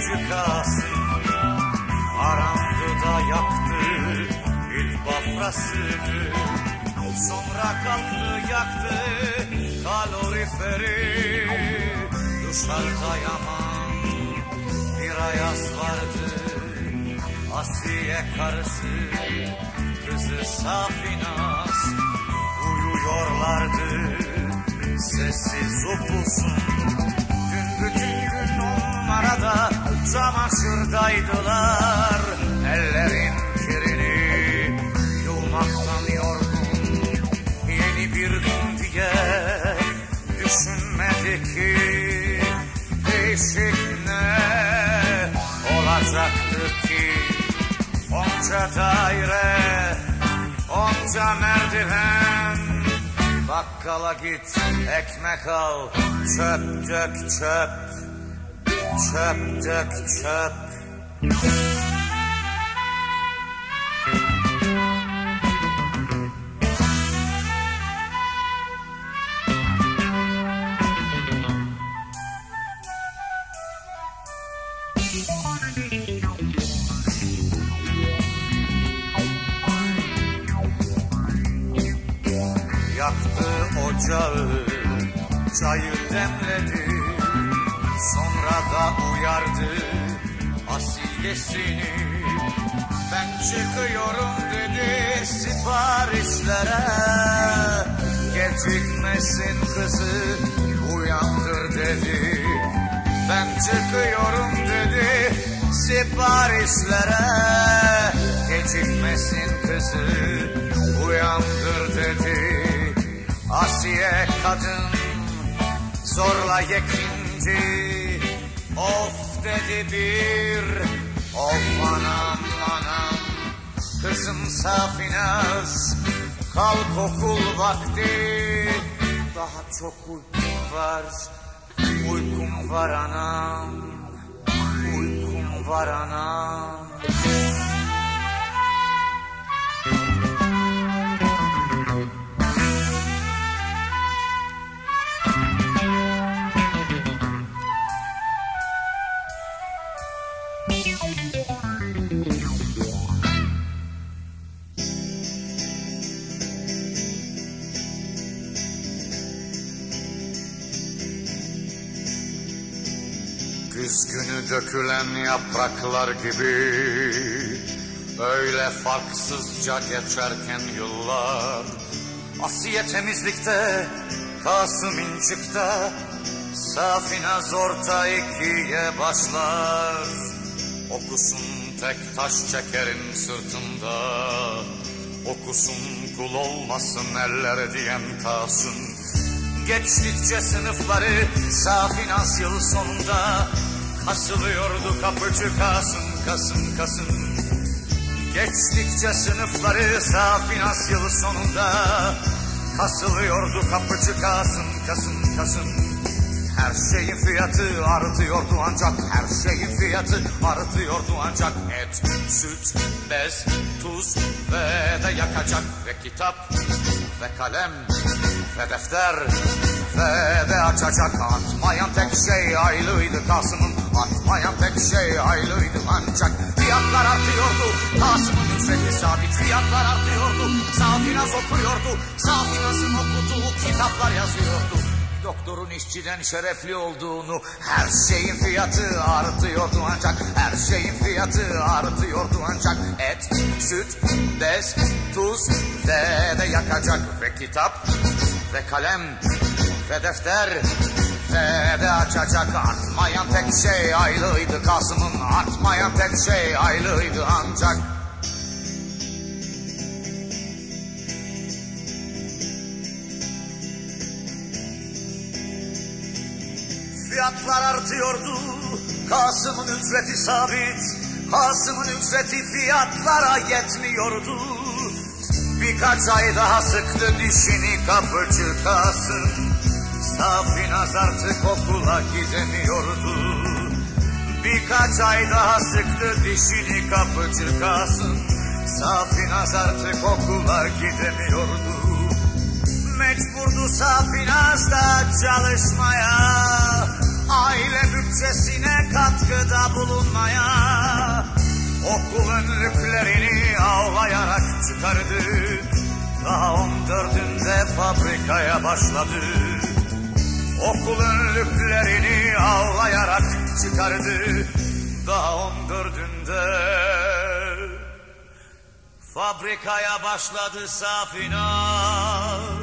kapıcı Kasım arandı da yaktı ilk bafrasını. Sonra kalktı yaktı kaloriferi. Dışarıda yaman bir ayaz vardı. Asiye karısı kızı Safinaz uyuyorlardı sessiz upuzun. Dün bütün gün onlara çamaşırdaydılar. Ellerin kirini yumaktan yorgun. Yeni bir gün diye düşünmedi ki değişik ne olacaktı ki. Onca daire, onca merdiven. Bakkala git, ekmek al, çöp dök çöp, çöp dök çöp. Yaktı ocağı, çayı demledi. Sonra da uyardı Asiyesini. Ben çıkıyorum dedi siparişlere. Gecikmesin kızı uyandır dedi. Ben çıkıyorum dedi siparişlere. Gecikmesin kızı uyandır dedi. Asiye kadın zorla yekinci. Of dedi bir, of anam anam. Kızım Safinaz kalk okul vakti. Daha çok uykum var, uykum var anam. Uykum var anam. Güz günü dökülen yapraklar gibi öyle farksızca geçerken yıllar. Asiye temizlikte, Kasım incikte, Safinaz orta ikiye başlar. Okusun tek taş çekerin sırtında, okusun kul olmasın eller diyen Kasım. Geçtikçe sınıfları Safinaz yıl sonunda kasılıyordu kapıcı Kasım, Kasım, Kasım. Geçtikçe sınıfları Safinaz yıl sonunda kasılıyordu kapıcı Kasım, Kasım, Kasım. Her şeyin fiyatı artıyordu ancak, her şeyin fiyatı artıyordu ancak. Et, süt, bez, tuz ve de yakacak ve kitap ve kalem ve defter ve de açacak. Atmayan tek şey aylıydı Kasım'ın, atmayan tek şey aylıydı ancak. Fiyatlar artıyordu, Kasım'ın ücreti sabit. Fiyatlar artıyordu, Safinaz okuyordu. Safinaz'ın okuduğu kitaplar yazıyordu. Doktorun işçiden şerefli olduğunu, her şeyin fiyatı artıyordu ancak, her şeyin fiyatı artıyordu ancak. Et, süt, bez, tuz ve de yakacak ve kitap ve kalem ve defter ve de açacak. Artmayan tek şey aylıydı Kasım'ın, artmayan tek şey aylıydı ancak. Fiyatlar artıyordu, Kasım'ın ücreti sabit. Kasım'ın ücreti fiyatlara yetmiyordu. Birkaç ay daha sıktı dişini kapıcı Kasım. Safinaz artık okula gidemiyordu. Birkaç ay daha sıktı dişini kapıcı Kasım. Safinaz artık okula gidemiyordu. Mecburdu Safinaz da çalışmaya, aile bütçesine katkıda bulunmaya, okul önlüklerini ağlayarak çıkardı. Daha 14'ünde fabrikaya başladı. Okul önlüklerini ağlayarak çıkardı. Daha 14'ünde fabrikaya başladı Safinaz.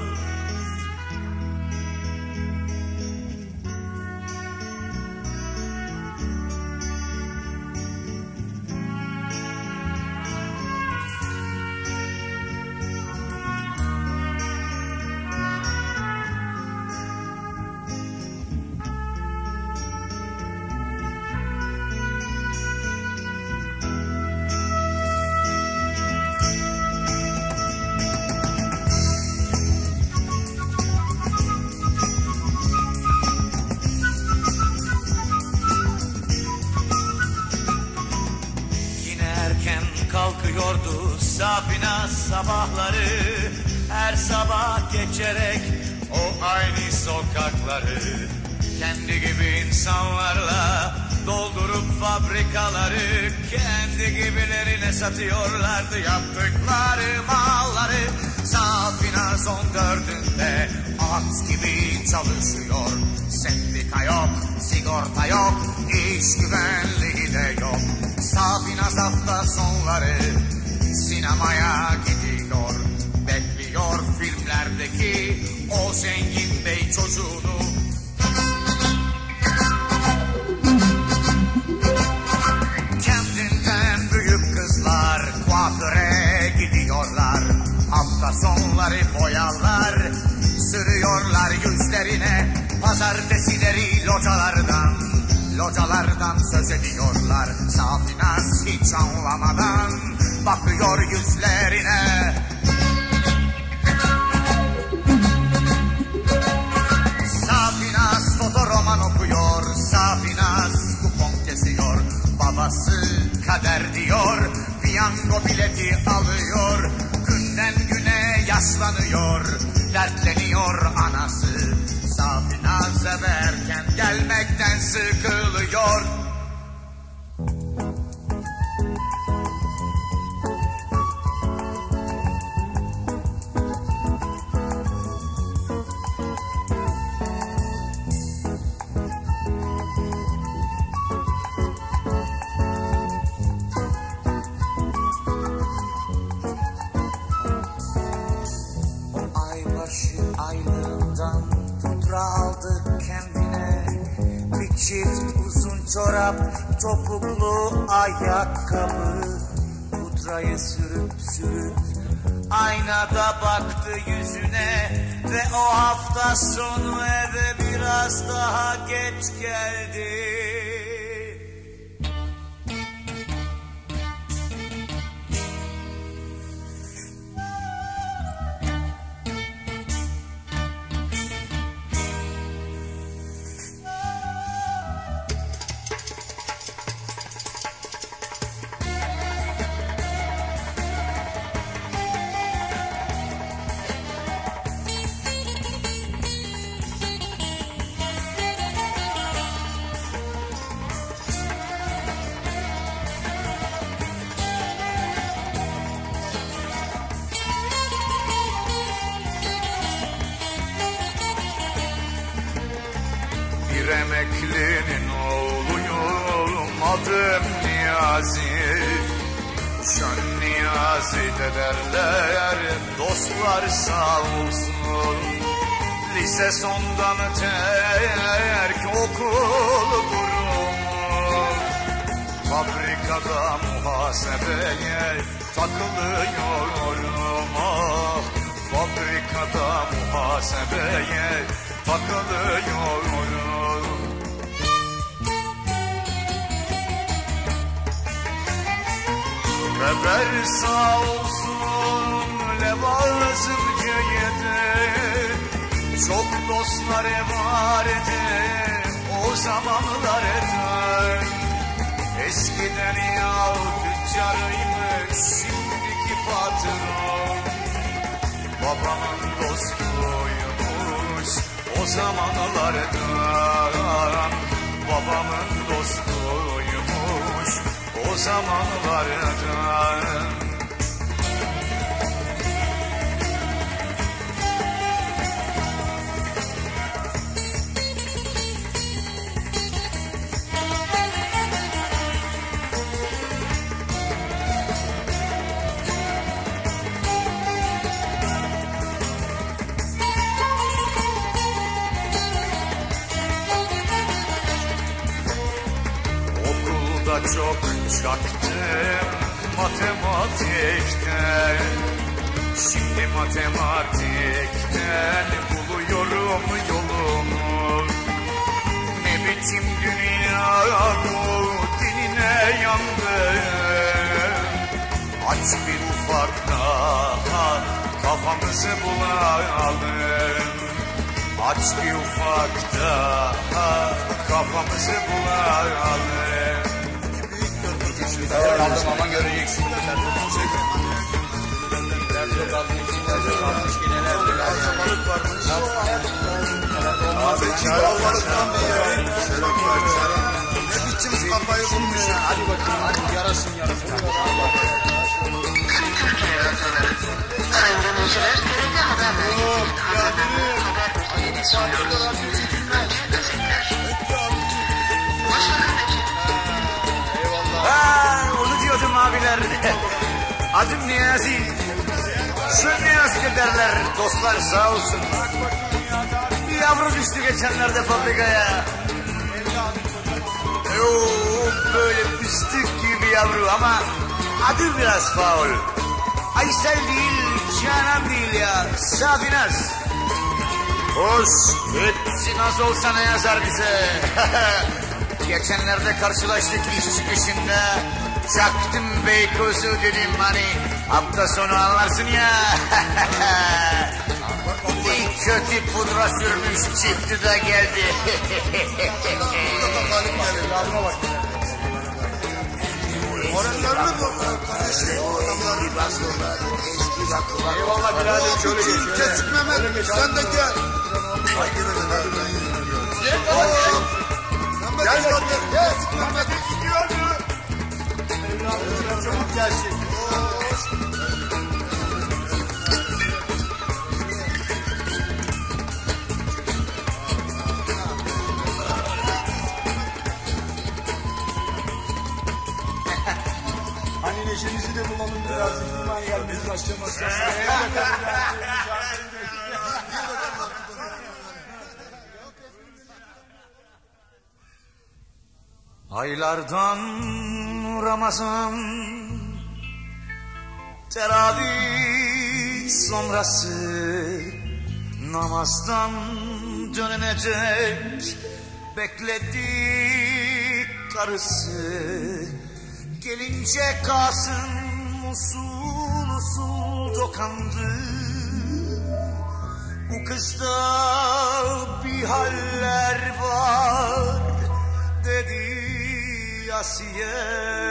Kalkıyordu Safinaz sabahları, her sabah geçerek o aynı sokakları, kendi gibi insanlarla doldurup fabrikaları, kendi gibilerine satıyorlardı yaptıkları malları. Safinaz 14'ünde at gibi çalışıyor, sendika yok, sigorta yok, iş güvenliği de yok. Safinaz hafta sonları sinemaya gidiyor, bekliyor filmlerdeki o zengin bey çocuğunu. Kendinden büyük kızlar kuaföre gidiyorlar, hafta sonları boyalar sürüyorlar yüzlerine, pazartesileri localardan söz ediyorlar. Safinaz hiç anlamadan bakıyor yüzlerine. Safinaz fotoroman okuyor, Safinaz kupon kesiyor, babası kader diyor, piyango bileti alıyor, günden güne yaşlanıyor, dertleniyor anası. Safinaz eve erken gelmekten sıkılıyor. Aylığından pudra aldı kendine, bir çift uzun çorap, topuklu ayakkabı. Pudrayı sürüp aynada baktı yüzüne ve o hafta sonu eve biraz daha geç geldi. Bir emeklinin oğluyum, adım Niyazi. Şön Niyazi de derler, dostlar sağ olsun. Lise sondan terk okul durumu, fabrikada muhasebeye takılıyorum. Ah, fabrikada muhasebeye takılıyorum. Beber sağ olsun levazımcı yedi, çok dostları vardı o zamanlarda. Eskiden ya tüccarıymış, şimdiki patron. Babamın dostuymuş o zamanlarda, babamın dostuymuş o zamanlarda. Çok çaktım matematikten, şimdi matematikten buluyorum yolumu. Ne biçim dünya bu, diline yandım. Aç bir ufak daha kafamızı bulalım. Aç bir ufak daha kafamızı bulalım. Aldım ama göreceksin. Nerede kaldın için nerede kalmış ki neler balık varmış. Abi balıktan mı ya? Ne biçim kafayı bulmuş ya? Hadi bakayım hadi yarasın. Sayın dinleyiciler, TRT Haber Onu diyordum abiler. Adım Niyazi. Şu Niyazi derler. Dostlar sağ olsun. Bir yavru düştü geçenlerde fabrikaya. Yok böyle fıstık gibi yavru ama adı biraz faul. Aysel değil, Canan değil ya. Safinaz. Hoş. Hepsi nasıl olsa ne yazar bize. Geçenlerde karşılaştık iş çıkışında. Çaktım Beykoz'u dedim hani hafta sonu anlarsın ya. Bir kötü pudra sürmüş çıktı da geldi. Moraller mi bu kardeşim? Eyvallah birader şöyle geçiyor. Kesik Mehmet sen de gel. Gel Kesik Mehmet gidiyor mu? Çabuk gelsin. Hani neşemizi de bulalım biraz. İman gelmesin akşam. Aylardan Ramazan, teravih sonrası, namazdan dönene dek bekledik karısı. Gelince Kasım usul usul dokandı. Bu kızda bir haller var dedi Asiye.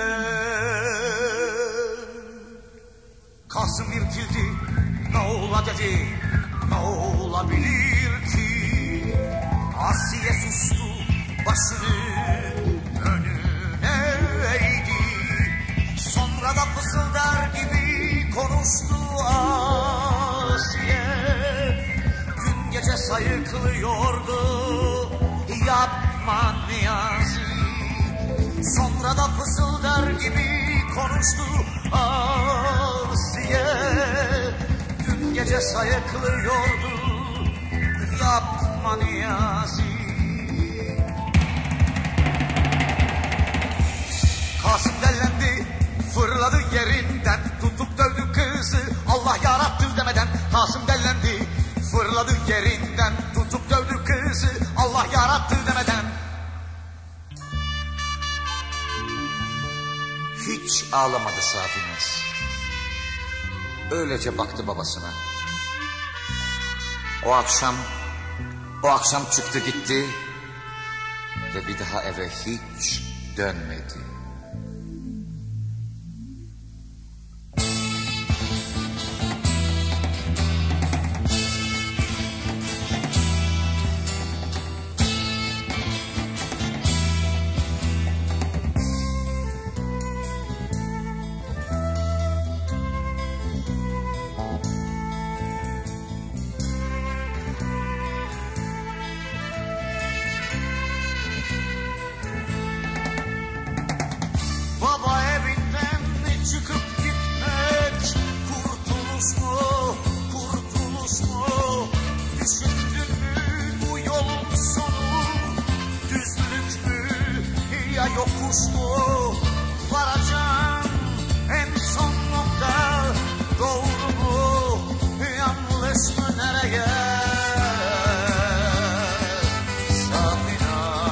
Kasım irkildi, ne ola dedi, ne olabilir ki? Asiye sustu, başını önüne eğdi. Sonra da fısıldar gibi konuştu Asiye. Dün gece sayıklıyordu, yapma Niyazi. Sonra da fısıldar gibi konuştu Asiye. Dün gece sayıklıyordu, yapma Niyazi. Kasım dellendi, fırladı yerinden, tutup dövdü kızı Allah yarattı demeden. Kasım dellendi, fırladı yerinden, tutup dövdü kızı Allah yarattı demeden. Hiç ağlamadı Safinaz. Öylece baktı babasına. O akşam çıktı gitti ve bir daha eve hiç dönmedi. Yolumuz bu, varacağım en son nokta. Doğru mu, yanlış mı, nereye? Safi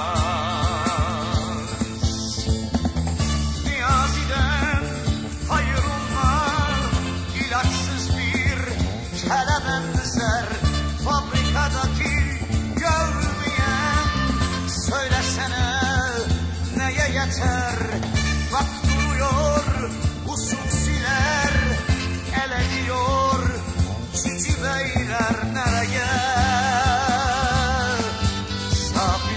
naz. Niyazi'den hayır olmaz, ilaçsız bir tele benzer. Fabrikadaki görmeyen, söylesene neye yeter? Bak duruyor hususiler, el ediyor cici beyler, nereye? Safi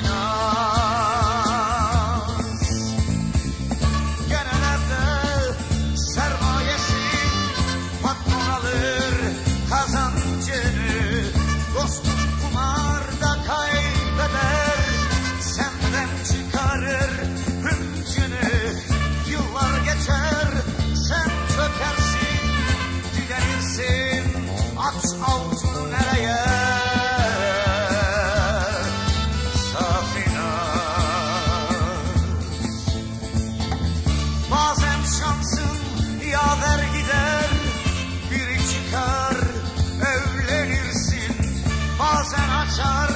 naz. Genelerde sermayesi patron alır kazancını, dostum kumarda kaybeder, senden çıkarır hıncını. Yıllar geçer, sen çökersin, dilenirsin, aç avucunu, nereye? Safi naz. Bazen şansın yaver gider, biri çıkar evlenirsin. Bazen açar